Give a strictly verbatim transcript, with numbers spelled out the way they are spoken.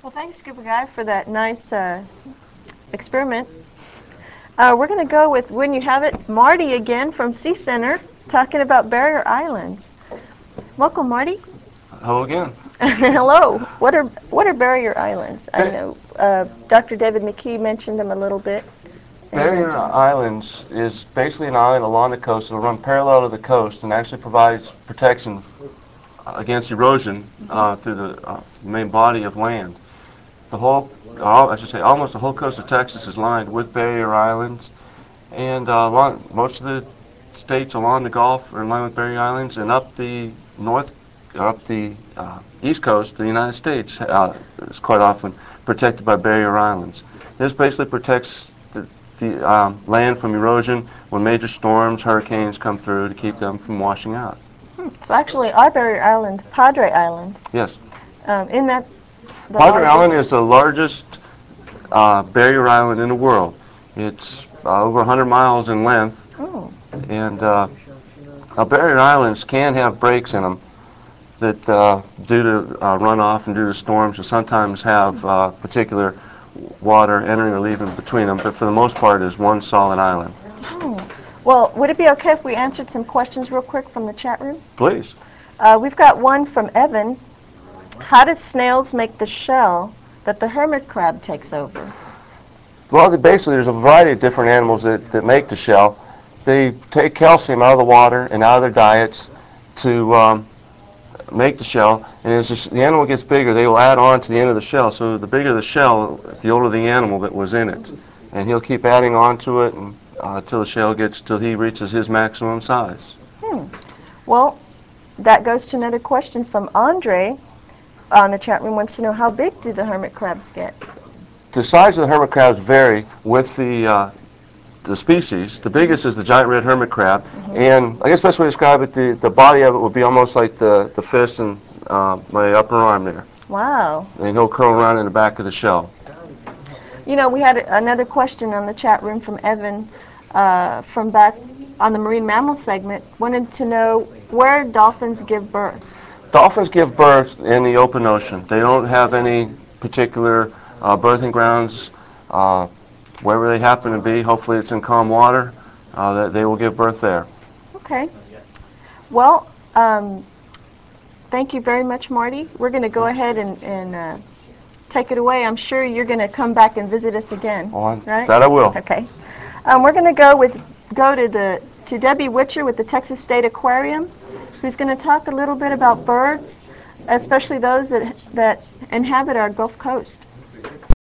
Well, thanks, Scuba Guy, for that nice uh, experiment. Uh, we're going to go with, when you have it, Marty again from Sea Center, talking about barrier islands. Welcome, Marty. Hello again. Hello. What are what are barrier islands? I know uh, Doctor David McKee mentioned them a little bit. Barrier islands is basically an island along the coast that will run parallel to the coast and actually provides protection against erosion uh, through the uh, main body of land. The whole, all, I should say, almost the whole coast of Texas is lined with barrier islands, and uh, along, most of the states along the Gulf are lined with barrier islands, and up the north, up the uh, east coast of the United States uh, is quite often protected by barrier islands. This basically protects the, the um, land from erosion when major storms, hurricanes come through to keep them from washing out. Hmm. So actually, our barrier island, Padre Island. Yes. Um, in that. Padre Island is the largest uh, barrier island in the world. It's uh, over one hundred miles in length, oh. and uh, uh, barrier islands can have breaks in them that, uh, due to uh, runoff and due to storms, will sometimes have uh, particular water entering or leaving between them, but for the most part, it's one solid island. Oh. Well, would it be okay if we answered some questions real quick from the chat room? Please. Uh, we've got one from Evan. How do snails make the shell that the hermit crab takes over? Well, basically, there's a variety of different animals that, that make the shell. They take calcium out of the water and out of their diets to um, make the shell, and as the animal gets bigger, they will add on to the end of the shell. So the bigger the shell, the older the animal that was in it, and he'll keep adding on to it and, uh, till the shell gets till he reaches his maximum size. Hmm. Well, that goes to another question from Andre on the chat room. Wants to know, how big do the hermit crabs get? The size of the hermit crabs vary with the uh, the species. The biggest is the giant red hermit crab, mm-hmm. and I guess the best way to describe it, the, the body of it would be almost like the, the fist and uh, my upper arm there. Wow. And he'll curl around in the back of the shell. You know, we had another question on the chat room from Evan uh, from back on the marine mammal segment. Wanted to know where dolphins give birth. Dolphins give birth in the open ocean. They don't have any particular uh, birthing grounds. Uh, wherever they happen to be, hopefully it's in calm water, uh, that they will give birth there. Okay. Well, um, thank you very much, Marty. We're going to go ahead and, and uh, take it away. I'm sure you're going to come back and visit us again. Well, right? That I will. Okay. Um, we're going to go with go to the to Debbie Witcher with the Texas State Aquarium, who's going to talk a little bit about birds, especially those that that inhabit our Gulf Coast.